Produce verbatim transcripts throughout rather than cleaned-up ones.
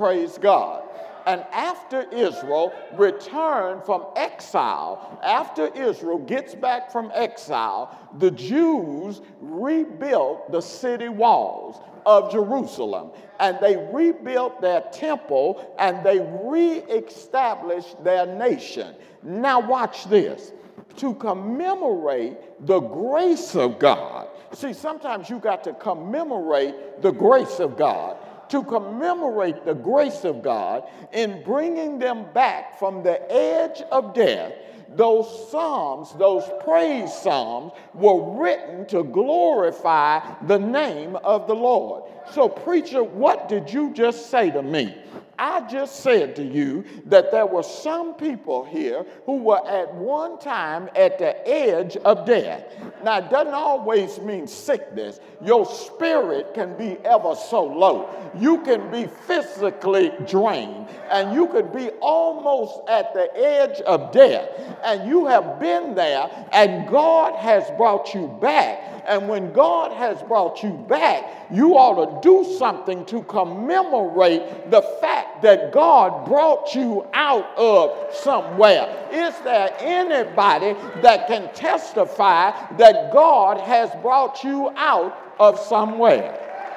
praise God. And after Israel returned from exile, after Israel gets back from exile, the Jews rebuilt the city walls of Jerusalem. And they rebuilt their temple and they reestablished their nation. Now watch this. To commemorate the grace of God. See, sometimes you got to commemorate the grace of God. To commemorate the grace of God in bringing them back from the edge of death, those psalms, those praise psalms were written to glorify the name of the Lord. So, preacher, what did you just say to me? I just said to you that there were some people here who were at one time at the edge of death. Now, it doesn't always mean sickness. Your spirit can be ever so low. You can be physically drained, and you could be almost at the edge of death. And you have been there, and God has brought you back. And when God has brought you back, you ought to do something to commemorate the fact that God brought you out of somewhere. Is there anybody that can testify that God has brought you out of somewhere?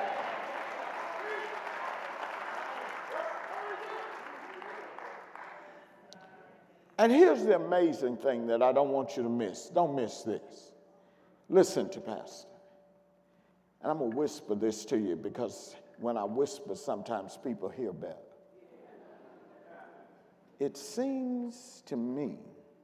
And here's the amazing thing that I don't want you to miss. Don't miss this. Listen to Pastor. And I'm going to whisper this to you because when I whisper, sometimes people hear better. It seems to me,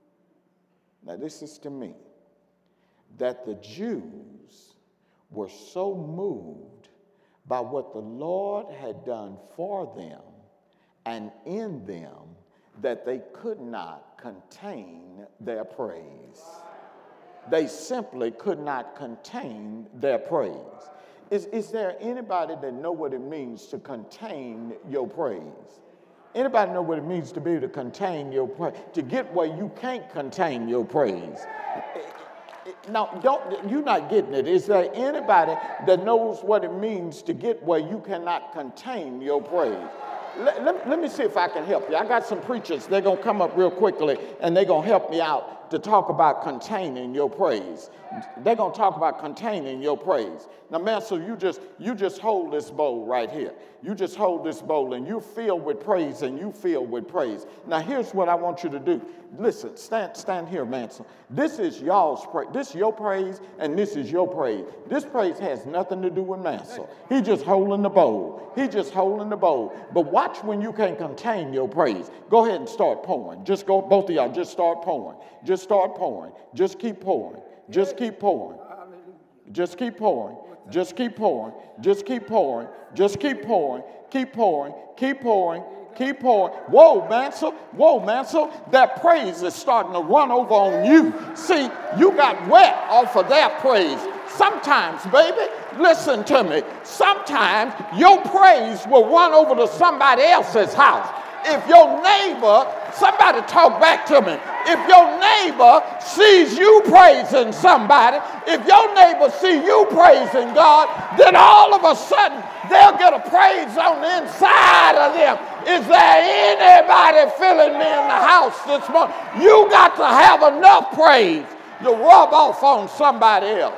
now this is to me, that the Jews were so moved by what the Lord had done for them and in them that they could not contain their praise. They simply could not contain their praise. Is, is there anybody that know what it means to contain your praise? Anybody know what it means to be able to contain your praise? To get where you can't contain your praise. Now, don't, you're not getting it. Is there anybody that knows what it means to get where you cannot contain your praise? Let, let, let me see if I can help you. I got some preachers. They're going to come up real quickly, and they're going to help me out to talk about containing your praise. They're going to talk about containing your praise. Now, man, so you just, you just hold this bowl right here. You just hold this bowl, and you're filled with praise, and you filled with praise. Now, here's what I want you to do. Listen, stand stand here, Manson. This is y'all's praise. This is your praise, and this is your praise. This praise has nothing to do with Manson. He just holding the bowl. He just holding the bowl. But watch when you can contain your praise. Go ahead and start pouring. Just go, both of y'all, just start pouring. Just start pouring. Just keep pouring. Just keep pouring. Just keep pouring. Just keep pouring. Just keep pouring. Just keep pouring. Keep pouring. Keep pouring. Keep pouring. Whoa, Mansell. Whoa, Mansell. That praise is starting to run over on you. See, you got wet off of that praise. Sometimes, baby, listen to me. Sometimes your praise will run over to somebody else's house. If your neighbor, somebody talk back to me. If your neighbor sees you praising somebody, if your neighbor see you praising God, then all of a sudden they'll get a praise on the inside of them. Is there anybody feeling me in the house this morning? You got to have enough praise to rub off on somebody else.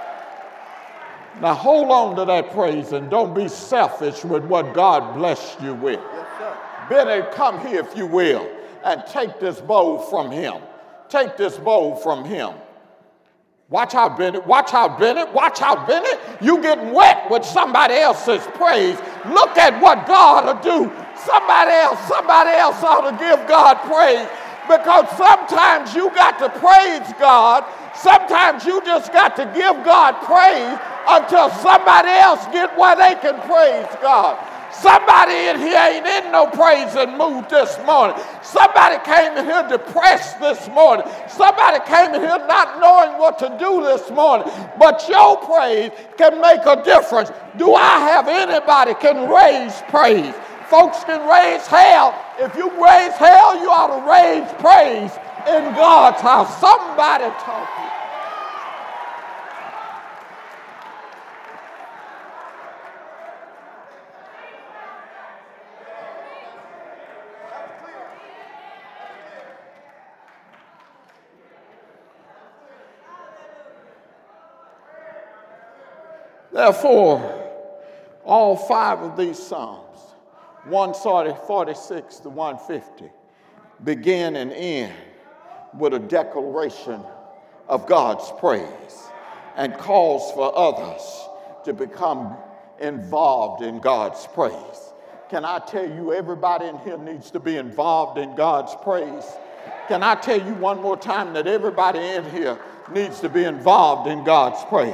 Now hold on to that praise and don't be selfish with what God blessed you with. Benny, come here if you will, and take this bowl from him. Take this bowl from him. Watch out, Bennett. Watch out, Bennett. Watch out, Bennett. You getting wet with somebody else's praise. Look at what God will do. Somebody else, somebody else ought to give God praise. Because sometimes you got to praise God. Sometimes you just got to give God praise until somebody else get where they can praise God. Somebody in here ain't in no praising mood this morning. Somebody came in here depressed this morning. Somebody came in here not knowing what to do this morning. But your praise can make a difference. Do I have anybody can raise praise? Folks can raise hell. If you raise hell, you ought to raise praise in God's house. Somebody talking. Therefore, all five of these Psalms, one forty-six to one fifty, begin and end with a declaration of God's praise and calls for others to become involved in God's praise. Can I tell you, everybody in here needs to be involved in God's praise? Can I tell you one more time that everybody in here needs to be involved in God's praise?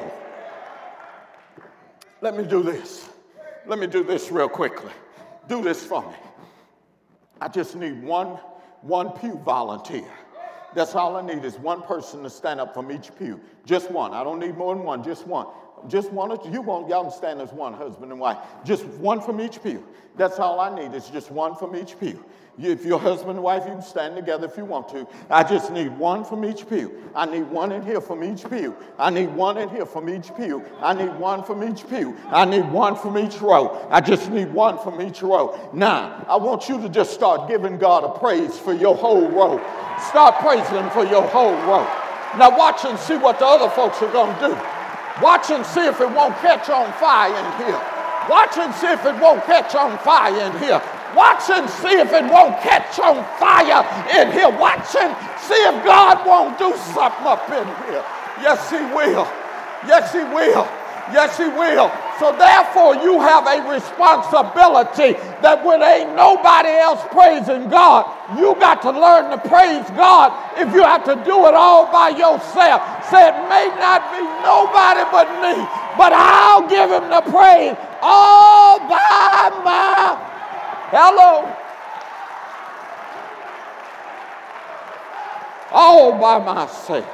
Let me do this. Let me do this real quickly. Do this for me. I just need one, one pew volunteer. That's all I need is one person to stand up from each pew. Just one. I don't need more than one. Just one. Just one. You won't. Y'all can stand as one, husband and wife. Just one from each pew. That's all I need is just one from each pew. You, if you're husband and wife, you can stand together if you want to. I just need one from each pew. I need one in here from each pew. I need one in here from each pew. I need one from each pew. I need one from each row. I just need one from each row. Now, I want you to just start giving God a praise for your whole row. Start praising Him for your whole row. Now watch and see what the other folks are going to do. Watch and see if it won't catch on fire in here. Watch and see if it won't catch on fire in here. Watch and see if it won't catch on fire in here. Watch and see if God won't do something up in here. Yes, He will. Yes, He will. Yes, He will. So therefore, you have a responsibility that when ain't nobody else praising God, you got to learn to praise God. If you have to do it all by yourself, say it may not be nobody but me, but I'll give Him the praise all by myself. Hello. All by myself.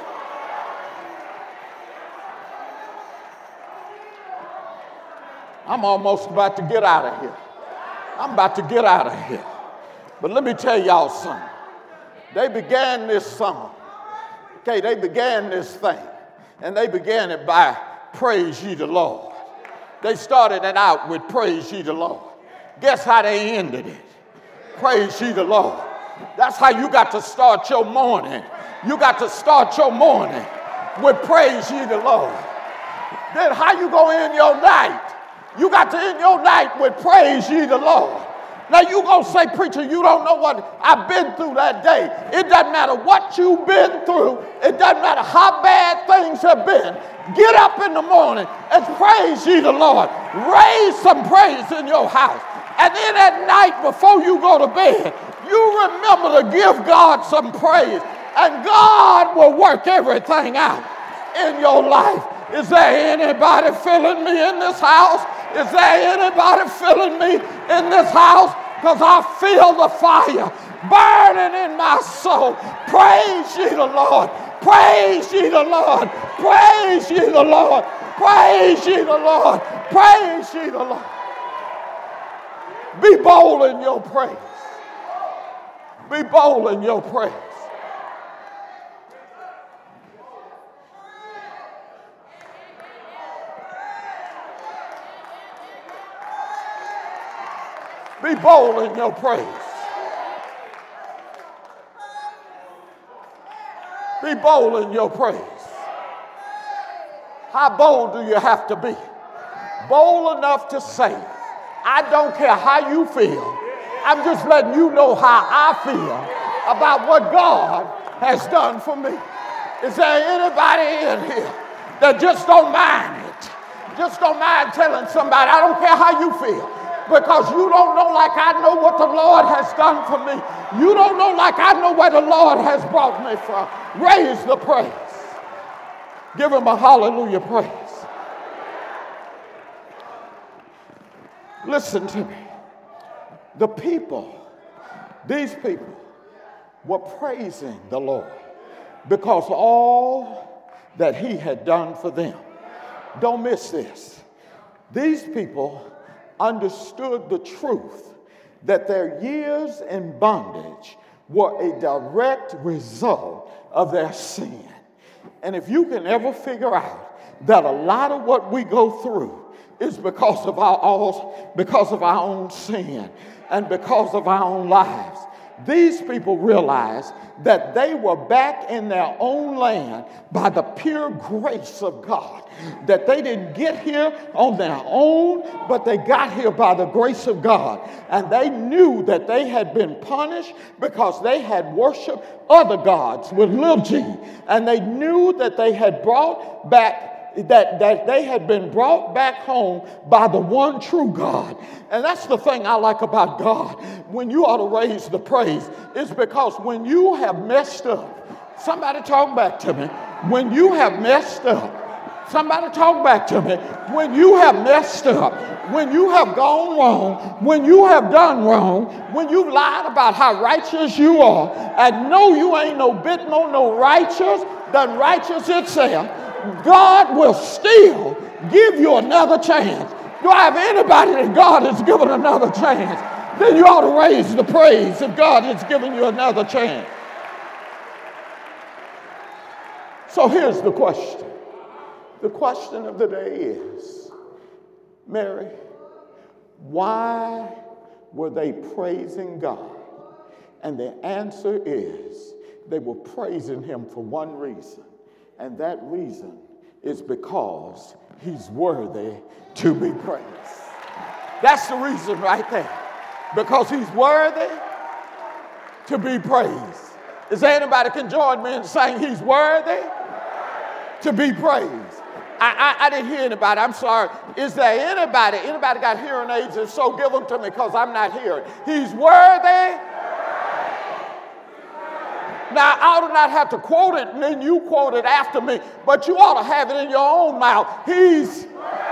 I'm almost about to get out of here. I'm about to get out of here. But let me tell y'all something. They began this song. Okay, they began this thing. And they began it by praise ye the Lord. They started it out with praise ye the Lord. Guess how they ended it? Praise ye the Lord. That's how you got to start your morning. You got to start your morning with praise ye the Lord. Then how you go in your night? You got to end your night with praise ye the Lord. Now you gonna say, preacher, you don't know what I've been through that day. It doesn't matter what you've been through. It doesn't matter how bad things have been. Get up in the morning and praise ye the Lord. Raise some praise in your house. And then at night before you go to bed, you remember to give God some praise. And God will work everything out in your life. Is there anybody feeling me in this house? Is there anybody feeling me in this house? Because I feel the fire burning in my soul. Praise ye the Lord. Praise ye the Lord. Praise ye the Lord. Praise ye the Lord. Praise ye the Lord. Be bold in your praise. Be bold in your praise. Be bold in your praise. Be bold in your praise. How bold do you have to be? Bold enough to say, I don't care how you feel. I'm just letting you know how I feel about what God has done for me. Is there anybody in here that just don't mind it? Just don't mind telling somebody, I don't care how you feel. Because you don't know like I know what the Lord has done for me. You don't know like I know where the Lord has brought me from. Raise the praise. Give Him a hallelujah praise. Listen to me. The people, these people, were praising the Lord because all that He had done for them. Don't miss this. These people understood the truth that their years in bondage were a direct result of their sin. And if you can ever figure out that a lot of what we go through is because of our all, because of our own sin and because of our own lives, these people realized that they were back in their own land by the pure grace of God. That they didn't get here on their own, but they got here by the grace of God. And they knew that they had been punished because they had worshiped other gods with little g. And they knew that they had brought back That, that they had been brought back home by the one true God. And that's the thing I like about God. When you ought to raise the praise, it's because when you have messed up, somebody talk back to me. When you have messed up, somebody talk back to me. When you have messed up, when you have gone wrong, when you have done wrong, when you've lied about how righteous you are, and no, you ain't no bit more no righteous than righteous itself, God will still give you another chance. Do I have anybody that God has given another chance? Then you ought to raise the praise if God has given you another chance. So here's the question. The question of the day is, Mary, why were they praising God? And the answer is, they were praising him for one reason. And that reason is because he's worthy to be praised. That's the reason right there. Because he's worthy to be praised. Is there anybody can join me in saying he's worthy to be praised? I, I, I didn't hear anybody. I'm sorry. Is there anybody? Anybody got hearing aids? If so, give them to me because I'm not hearing. He's worthy. Now, I ought to not have to quote it and then you quote it after me, but you ought to have it in your own mouth. He's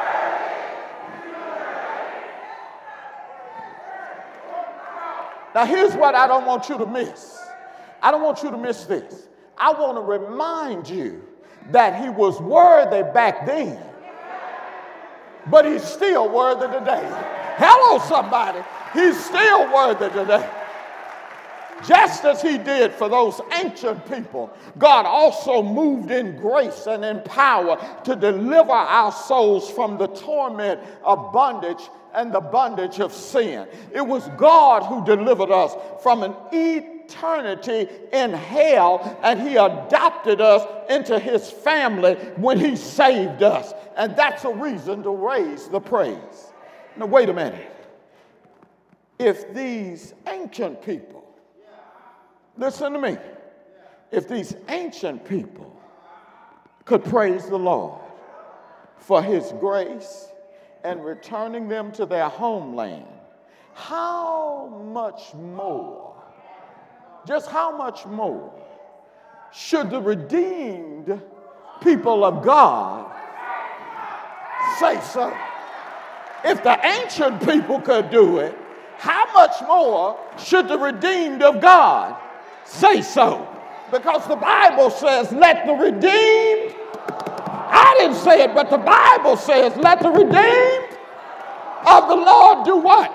Now, here's what I don't want you to miss. I don't want you to miss this. I want to remind you that he was worthy back then, but he's still worthy today. Hello, somebody. He's still worthy today. Just as he did for those ancient people, God also moved in grace and in power to deliver our souls from the torment of bondage and the bondage of sin. It was God who delivered us from an eternity in hell, and he adopted us into his family when he saved us. And that's a reason to raise the praise. Now, wait a minute. If these ancient people, listen to me. If these ancient people could praise the Lord for his grace and returning them to their homeland, how much more, just how much more should the redeemed people of God say so? If the ancient people could do it, how much more should the redeemed of God say so? Because the Bible says, let the redeemed, I didn't say it, but the Bible says, let the redeemed of the Lord do what?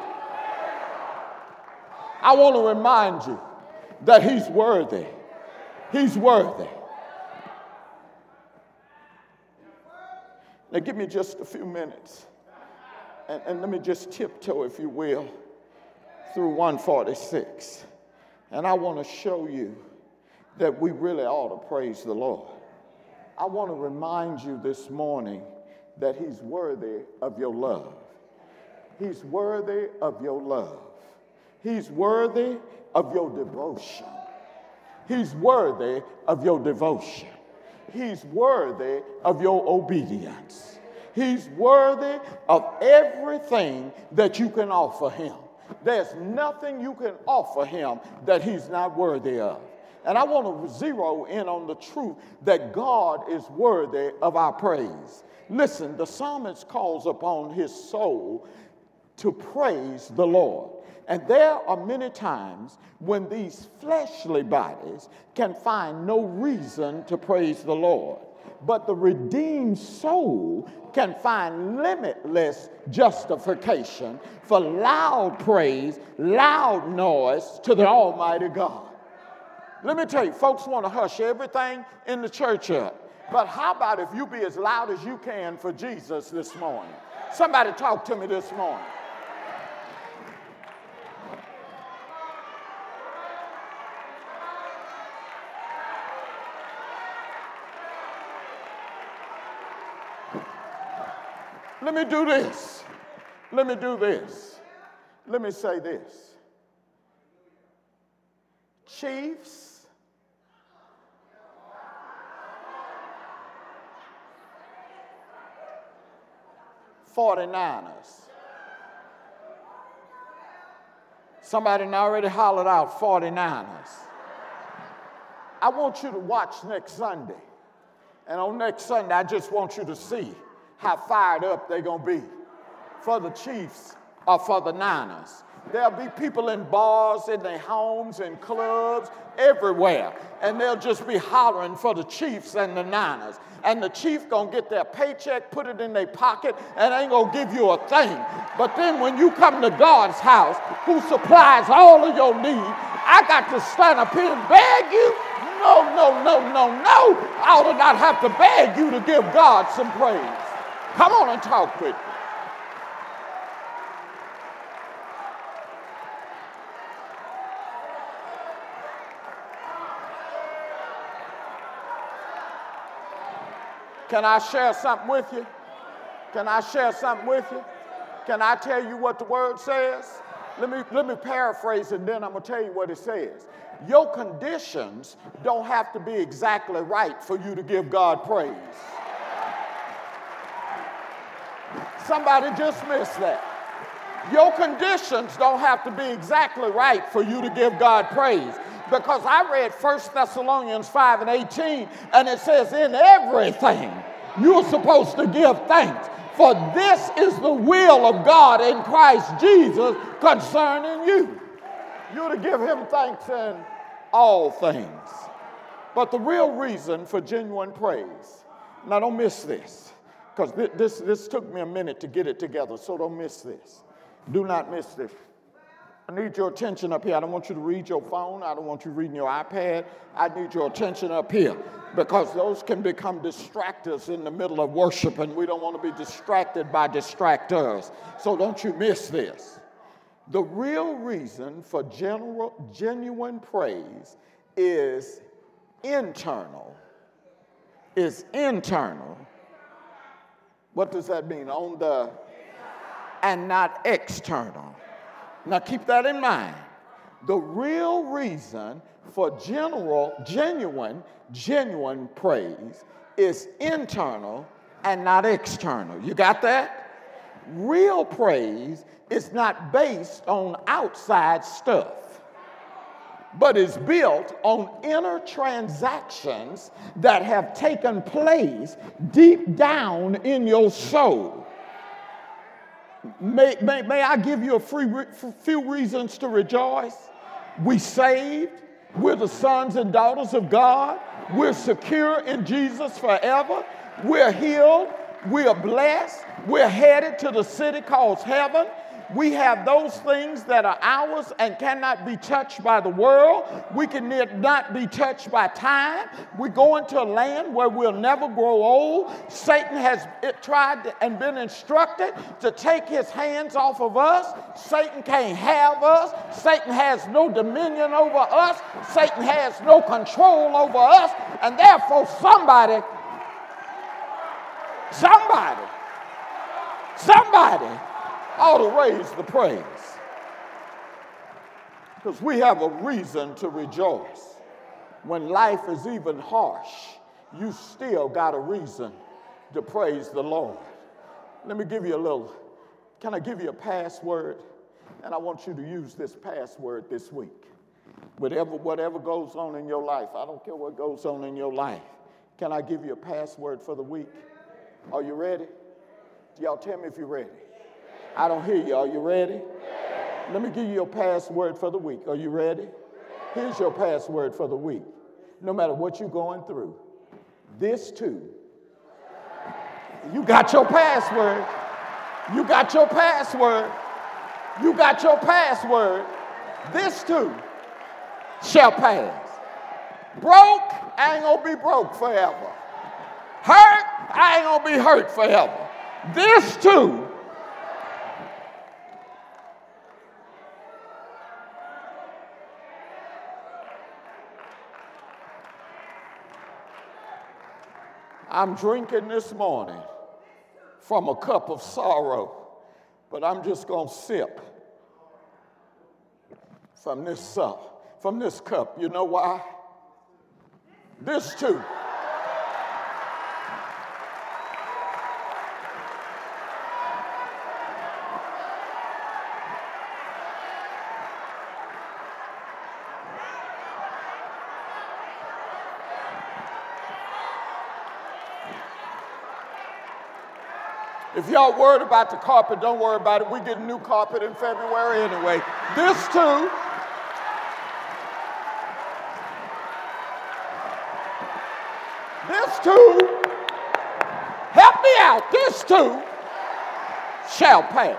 I want to remind you that he's worthy. He's worthy. Now give me just a few minutes, and, and let me just tiptoe, if you will, through one forty-six. And I want to show you that we really ought to praise the Lord. I want to remind you this morning that he's worthy of your love. He's worthy of your love. He's worthy of your devotion. He's worthy of your devotion. He's worthy of your obedience. He's worthy of everything that you can offer him. There's nothing you can offer him that he's not worthy of. And I want to zero in on the truth that God is worthy of our praise. Listen, the psalmist calls upon his soul to praise the Lord. And there are many times when these fleshly bodies can find no reason to praise the Lord. But the redeemed soul can find limitless justification for loud praise, loud noise to the Almighty God. Let me tell you, folks want to hush everything in the church up. But how about if you be as loud as you can for Jesus this morning? Somebody talk to me this morning. Let me do this. Let me do this. Let me say this. Chiefs, forty-niners. Somebody already hollered out forty-niners. I want you to watch next Sunday. And on next Sunday, I just want you to see how fired up they're going to be for the Chiefs or for the Niners. There'll be people in bars, in their homes, in clubs, everywhere. And they'll just be hollering for the Chiefs and the Niners. And the Chief going to get their paycheck, put it in their pocket, and ain't going to give you a thing. But then when you come to God's house, who supplies all of your needs, I got to stand up here and beg you? No, no, no, no, no. I ought to not have to beg you to give God some praise. Come on and talk with me. Can I share something with you? Can I share something with you? Can I tell you what the word says? Let me, let me paraphrase and then I'm going to tell you what it says. Your conditions don't have to be exactly right for you to give God praise. Somebody just missed that. Your conditions don't have to be exactly right for you to give God praise. Because I read First Thessalonians five and eighteen, and it says, in everything you're supposed to give thanks, for this is the will of God in Christ Jesus concerning you. You're to give him thanks in all things. But the real reason for genuine praise, now don't miss this, because this, this took me a minute to get it together, so don't miss this. Do not miss this. I need your attention up here. I don't want you to read your phone. I don't want you reading your iPad. I need your attention up here because those can become distractors in the middle of worship, and we don't want to be distracted by distractors. So don't you miss this. The real reason for general, genuine praise is internal. Is internal. What does that mean? On the, and not external. Now keep that in mind. The real reason for general, genuine, genuine praise is internal and not external. You got that? Real praise is not based on outside stuff, but is built on inner transactions that have taken place deep down in your soul. May, may, may I give you a free re- few reasons to rejoice? We saved. We're the sons and daughters of God. We're secure in Jesus forever. We're healed. We're blessed. We're headed to the city called heaven. We have those things that are ours and cannot be touched by the world. We can not be touched by time. We go into a land where we'll never grow old. Satan has tried and been instructed to take his hands off of us. Satan can't have us. Satan has no dominion over us. Satan has no control over us. And therefore somebody, somebody, somebody ought to raise the praise. Because we have a reason to rejoice. When life is even harsh, you still got a reason to praise the Lord. Let me give you a little, can I give you a password? And I want you to use this password this week. Whatever, whatever goes on in your life, I don't care what goes on in your life. Can I give you a password for the week? Are you ready? Y'all tell me if you're ready. I don't hear you. Are you ready? Let me give you your password for the week. Are you ready? Here's your password for the week. No matter what you're going through, this too. You got your password. You got your password. You got your password. This too shall pass. Broke, I ain't gonna be broke forever. Hurt, I ain't gonna be hurt forever. This too. I'm drinking this morning from a cup of sorrow, but I'm just going to sip from this uh, from this cup. You know why? This too. If y'all worried about the carpet, don't worry about it. We get new carpet in February anyway. This too. This too. Help me out. This too shall pass.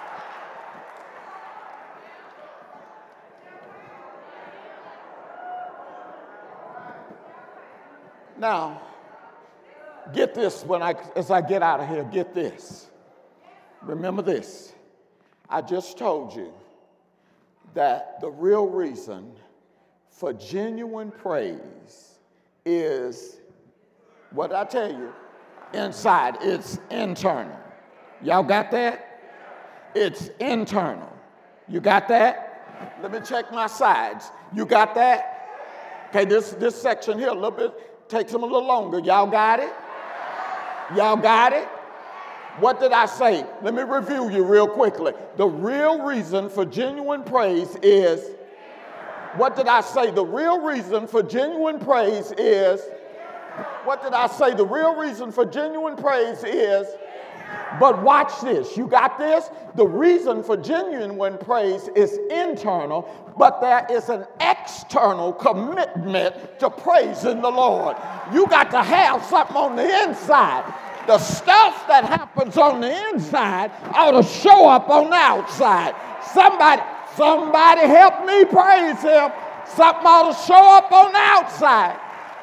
Now, get this when I, as I get out of here, get this. Remember this. I just told you that the real reason for genuine praise is, what did I tell you? Inside. It's internal. Y'all got that? It's internal. You got that? Let me check my sides. You got that? Okay, this, this section here a little bit takes them a little longer. Y'all got it? Y'all got it? What did I say? Let me review you real quickly. The real reason for genuine praise is, what did I say? The real reason for genuine praise is, what did I say? The real reason for genuine praise is, but watch this. You got this? The reason for genuine praise is internal, but there is an external commitment to praising the Lord. You got to have something on the inside. The stuff that happens on the inside ought to show up on the outside. Somebody, somebody help me praise him. Something ought to show up on the outside.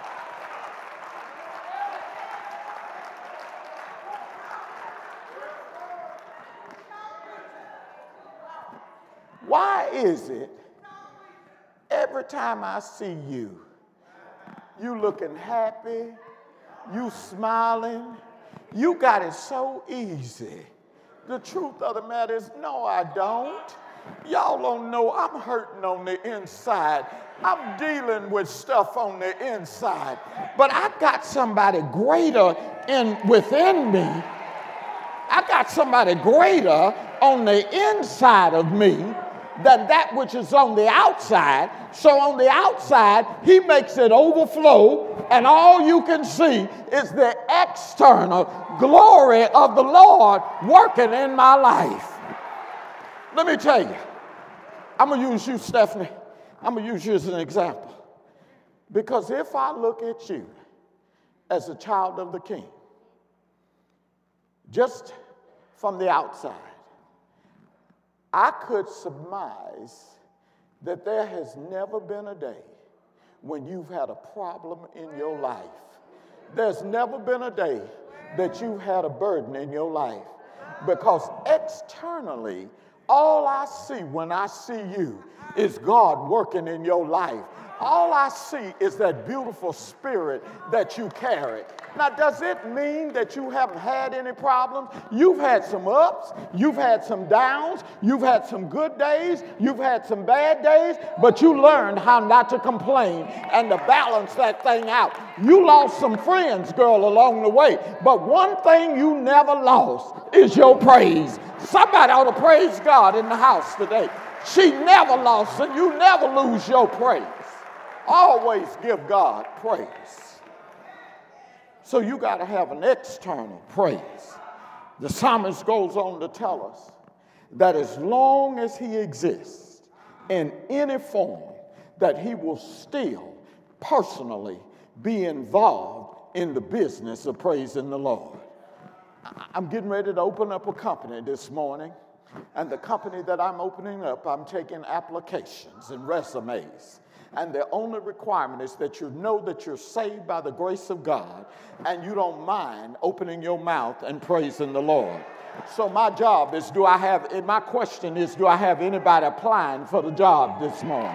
Why is it every time I see you, you looking happy, you smiling, you got it so easy? The truth of the matter is, no, I don't. Y'all don't know I'm hurting on the inside. I'm dealing with stuff on the inside. But I got somebody greater in within me. I got somebody greater on the inside of me than that which is on the outside. So on the outside, he makes it overflow, and all you can see is the external glory of the Lord working in my life. Let me tell you, I'm going to use you, Stephanie. I'm going to use you as an example. Because if I look at you as a child of the King, just from the outside, I could surmise that there has never been a day when you've had a problem in your life. There's never been a day that you've had a burden in your life. Because externally, all I see when I see you is God working in your life. All I see is that beautiful spirit that you carry. Now, does it mean that you haven't had any problems? You've had some ups, you've had some downs, you've had some good days, you've had some bad days, but you learned how not to complain and to balance that thing out. You lost some friends, girl, along the way, but one thing you never lost is your praise. Somebody ought to praise God in the house today. She never lost, and you never lose your praise. Always give God praise. So you got to have an external praise. The psalmist goes on to tell us that as long as he exists in any form, that he will still personally be involved in the business of praising the Lord. I'm getting ready to open up a company this morning, and the company that I'm opening up, I'm taking applications and resumes. And the only requirement is that you know that you're saved by the grace of God and you don't mind opening your mouth and praising the Lord. So my job is, do I have, my question is, do I have anybody applying for the job this morning?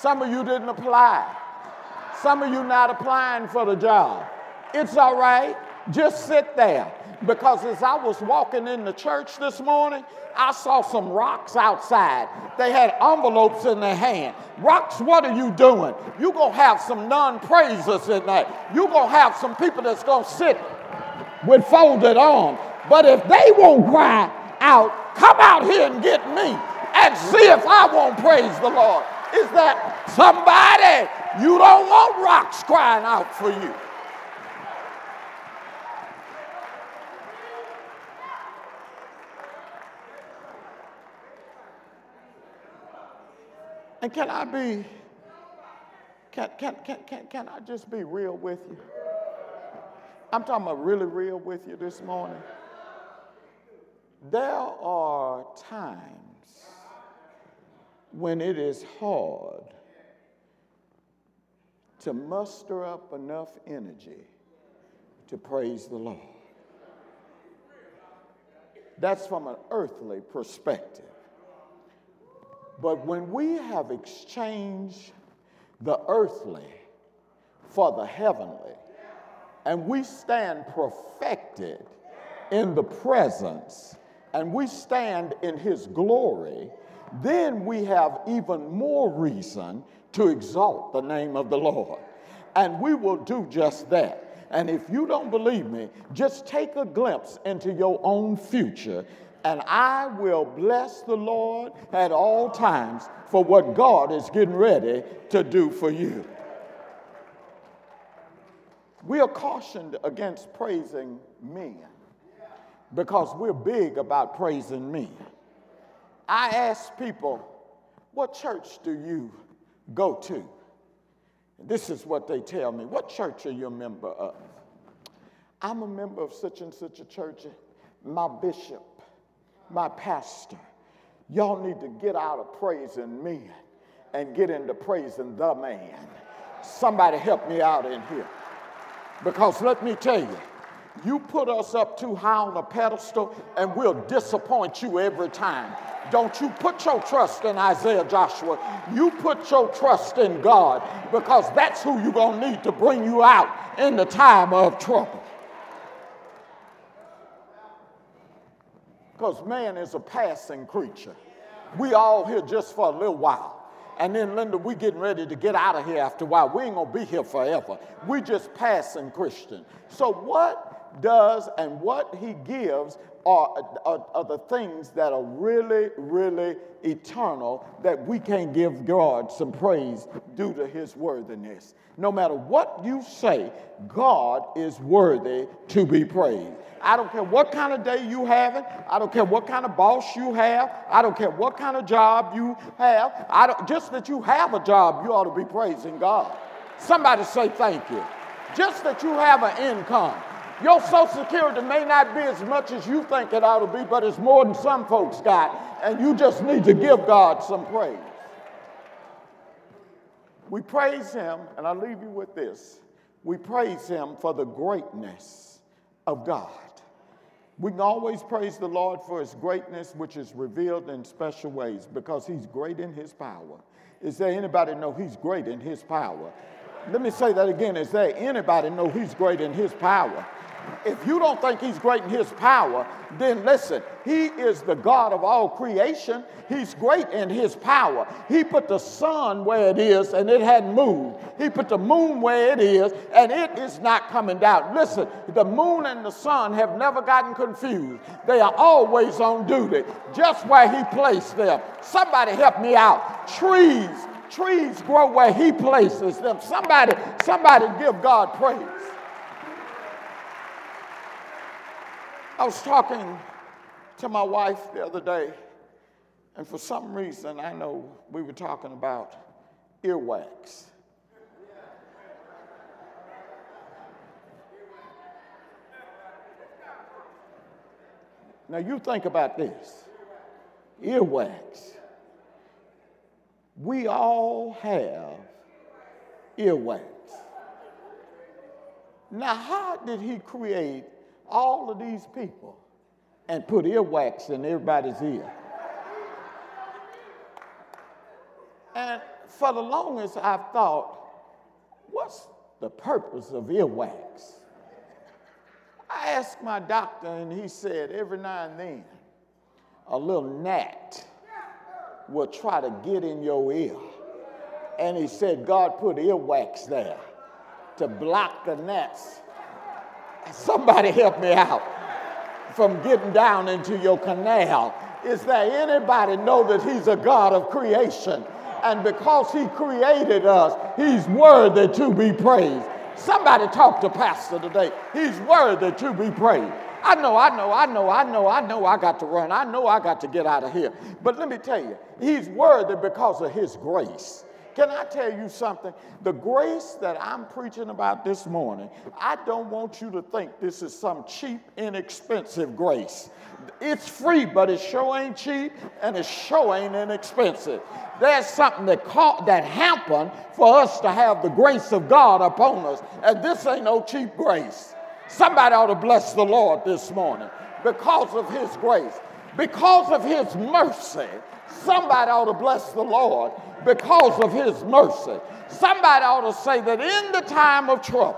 Some of you didn't apply. Some of you not applying for the job. It's all right. Just sit there. Because as I was walking in the church this morning, I saw some rocks outside. They had envelopes in their hand. Rocks, what are you doing? You're going to have some non-praisers in there. You're going to have some people that's going to sit with folded arms. But if they won't cry out, come out here and get me and see if I won't praise the Lord. Is that somebody? You don't want rocks crying out for you. And can I be, can, can, can, can, can I just be real with you? I'm talking about really real with you this morning. There are times when it is hard to muster up enough energy to praise the Lord. That's from an earthly perspective. But when we have exchanged the earthly for the heavenly, and we stand perfected in the presence, and we stand in his glory, then we have even more reason to exalt the name of the Lord. And we will do just that. And if you don't believe me, just take a glimpse into your own future, and I will bless the Lord at all times for what God is getting ready to do for you. We are cautioned against praising men because we're big about praising men. I ask people, what church do you go to? This is what they tell me. What church are you a member of? I'm a member of such and such a church. My bishop, my pastor. Y'all need to get out of praising men and get into praising the man. Somebody help me out in here. Because let me tell you, you put us up too high on a pedestal and we'll disappoint you every time. Don't you put your trust in Isaiah Joshua. You put your trust in God, because that's who you're going to need to bring you out in the time of trouble. Because man is a passing creature. We all here just for a little while. And then, Linda, we getting ready to get out of here after a while. We ain't going to be here forever. We just passing Christian. So what does and what he gives are, are, are the things that are really, really eternal that we can give God some praise due to his worthiness. No matter what you say, God is worthy to be praised. I don't care what kind of day you having. I don't care what kind of boss you have. I don't care what kind of job you have. I don't, just that you have a job, you ought to be praising God. Somebody say thank you. Just that you have an income. Your Social Security may not be as much as you think it ought to be, but it's more than some folks got, and you just need to give God some praise. We praise him, and I'll leave you with this. We praise him for the greatness of God. We can always praise the Lord for his greatness, which is revealed in special ways, because he's great in his power. Is there anybody know he's great in his power? Let me say that again. Is there anybody know he's great in his power? If you don't think he's great in his power, then listen, he is the God of all creation. He's great in his power. He put the sun where it is and it hadn't moved. He put the moon where it is and it is not coming down. Listen, the moon and the sun have never gotten confused. They are always on duty, just where he placed them. Somebody help me out. Trees, trees grow where he places them. Somebody, somebody give God praise. I was talking to my wife the other day, and for some reason, I know we were talking about earwax. Now, you think about this. Earwax. We all have earwax. Now, how did he create all of these people and put earwax in everybody's ear? And for the longest, I've thought, what's the purpose of earwax? I asked my doctor, and he said every now and then, a little gnat will try to get in your ear. And he said, God put earwax there to block the gnats. Somebody help me out from getting down into your canal. Is there anybody know that he's a God of creation? And because he created us, he's worthy to be praised. Somebody talk to Pastor today. He's worthy to be praised. I know, I know, I know, I know, I know I got to run. I know I got to get out of here. But let me tell you, he's worthy because of his grace. Can I tell you something? The grace that I'm preaching about this morning, I don't want you to think this is some cheap, inexpensive grace. It's free, but it sure ain't cheap, and it sure ain't inexpensive. There's something that, caught, that happened for us to have the grace of God upon us, and this ain't no cheap grace. Somebody ought to bless the Lord this morning because of his grace, because of his mercy. Somebody ought to bless the Lord because of his mercy. Somebody ought to say that in the time of trouble,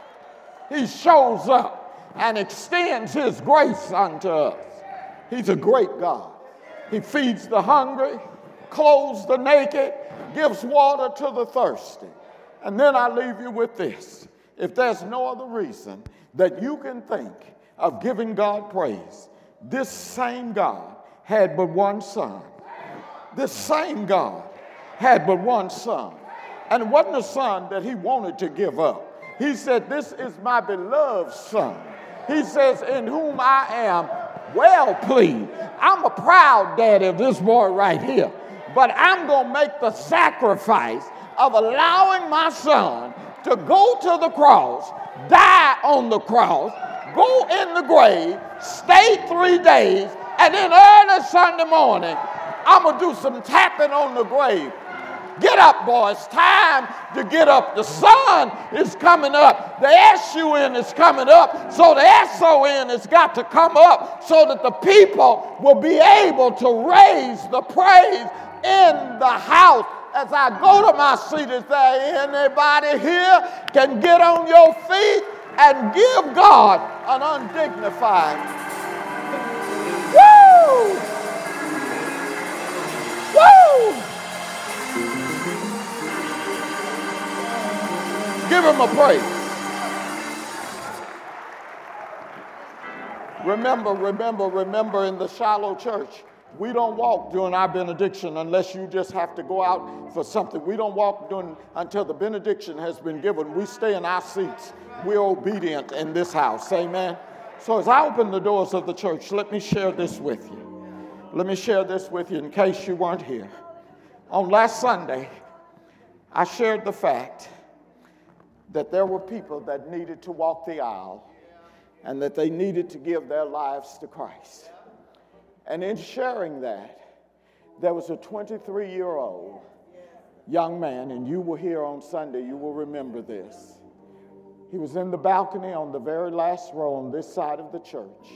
he shows up and extends his grace unto us. He's a great God. He feeds the hungry, clothes the naked, gives water to the thirsty. And then I leave you with this. If there's no other reason that you can think of giving God praise, this same God had but one son. This same God had but one son. And it wasn't a son that he wanted to give up. He said, this is my beloved son. He says, in whom I am well pleased. I'm a proud daddy of this boy right here. But I'm going to make the sacrifice of allowing my son to go to the cross, die on the cross, go in the grave, stay three days, and then early Sunday morning, I'm going to do some tapping on the grave. Get up, boys. Time to get up. The sun is coming up. The S U N is coming up. So the S O N has got to come up so that the people will be able to raise the praise in the house. As I go to my seat, is there anybody here can get on your feet and give God an undignified? Woo! Woo! Give him a praise. Remember, remember, remember in the Shiloh church, we don't walk during our benediction unless you just have to go out for something. We don't walk during, until the benediction has been given. We stay in our seats. We're obedient in this house. Amen. So as I open the doors of the church, let me share this with you. Let me share this with you in case you weren't here. On last Sunday, I shared the fact that there were people that needed to walk the aisle and that they needed to give their lives to Christ. And in sharing that, there was a twenty-three-year-old young man, and you were here on Sunday, you will remember this. He was in the balcony on the very last row on this side of the church.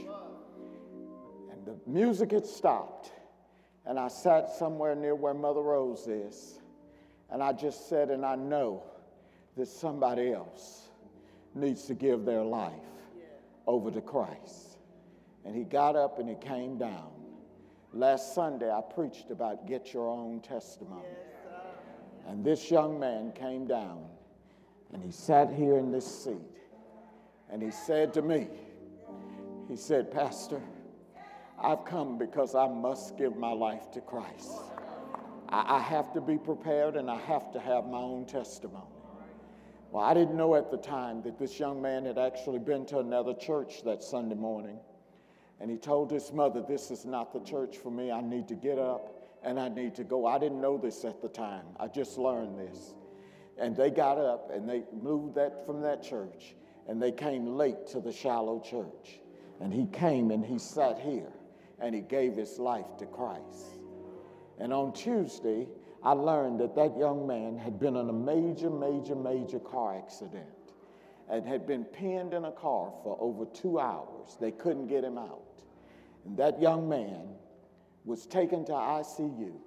And the music had stopped, and I sat somewhere near where Mother Rose is, and I just said, and I know that somebody else needs to give their life over to Christ. And he got up and he came down. Last Sunday, I preached about get your own testimony. And this young man came down and he sat here in this seat and he said to me, he said, Pastor, I've come because I must give my life to Christ. I, I have to be prepared and I have to have my own testimony. Well, I didn't know at the time that this young man had actually been to another church that Sunday morning. And he told his mother, this is not the church for me. I need to get up and I need to go. I didn't know this at the time. I just learned this. And they got up and they moved that from that church. And they came late to the Shiloh church. And he came and he sat here and he gave his life to Christ. And on Tuesday, I learned that that young man had been in a major, major, major car accident and had been pinned in a car for over two hours. They couldn't get him out. And that young man was taken to I C U.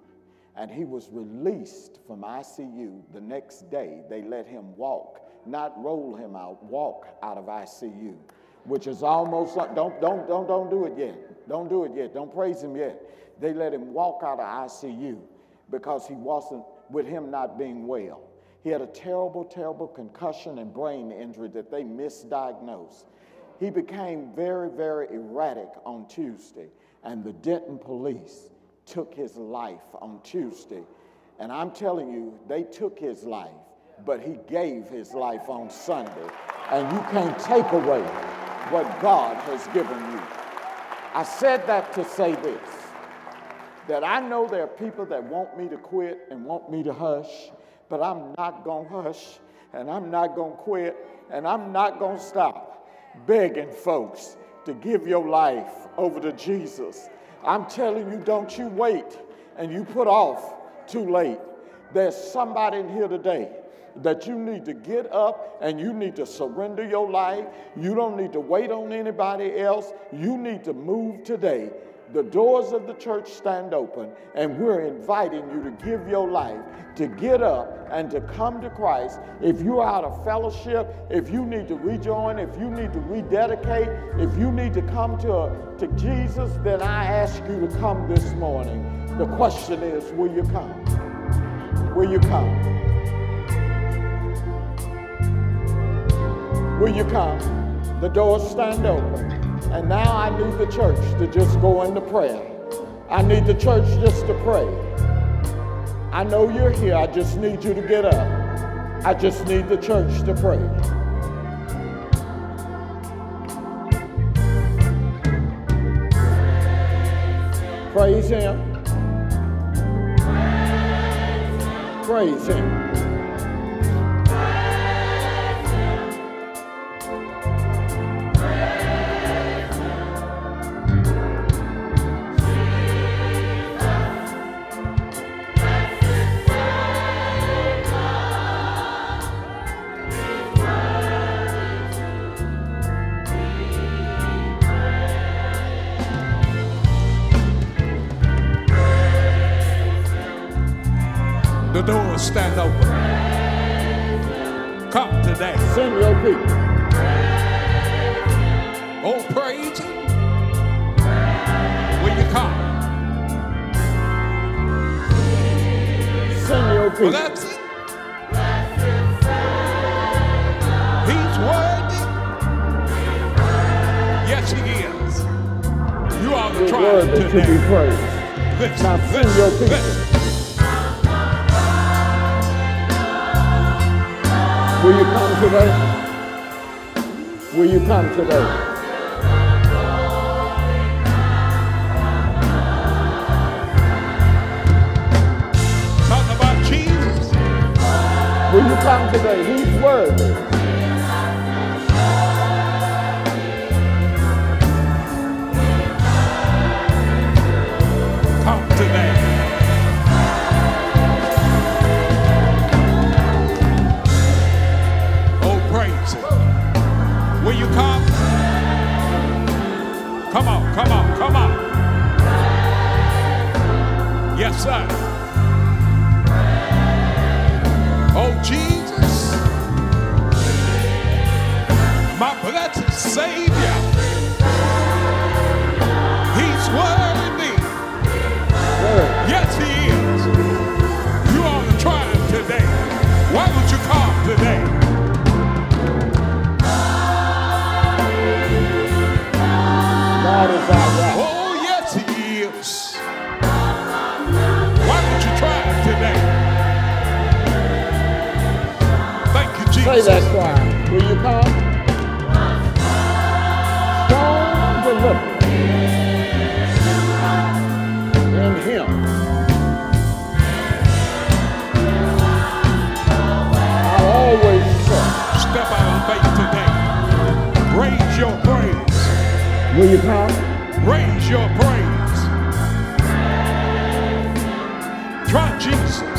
And he was released from I C U the next day. They let him walk, not roll him out, walk out of I C U, which is almost, don't, don't, don't, don't do it yet. Don't do it yet. Don't praise him yet. They let him walk out of I C U because he wasn't, with him not being well. He had a terrible, terrible concussion and brain injury that they misdiagnosed. He became very, very erratic on Tuesday, and the Denton police took his life on Tuesday. And I'm telling you, they took his life, but he gave his life on Sunday. And you can't take away what God has given you. I said that to say this, that I know there are people that want me to quit and want me to hush, but I'm not going to hush, and I'm not going to quit, and I'm not going to stop begging folks to give your life over to Jesus. I'm telling you, don't you wait and you put off too late. There's somebody in here today that you need to get up and you need to surrender your life. You don't need to wait on anybody else. You need to move today. The doors of the church stand open, and we're inviting you to give your life, to get up and to come to Christ. If you're out of fellowship, if you need to rejoin, if you need to rededicate, if you need to come to, to Jesus, then I ask you to come this morning. The question is, will you come? Will you come? Will you come? The doors stand open. And now I need the church to just go into prayer. I need the church just to pray. I know you're here. I just need you to get up. I just need the church to pray. Praise him. Praise him. The doors stand open. Come today. Send your people. Oh, praise him. Will you come? Send your people. Well, that's it. He's worthy. Yes, he is. You are the tribe today. To be praised. Listen, now send listen, your people. Listen. Will you come today? Will you come today? Talking about Jesus. Will you come today? He's worthy. Come today. Will you come? Come on, come on, come on. Yes, sir. Oh, Jesus, my blessed Savior. He's worthy. Yes, he is. You are the tribe today. Why don't you come today? God is our God. Oh, yes, he is. Why don't you try it today? Thank you, Jesus. Say that choir. Will you come? Strong deliverance in him. I always say. Step out of faith today. Raise your praise. Will you come? Raise your praise. Try Jesus.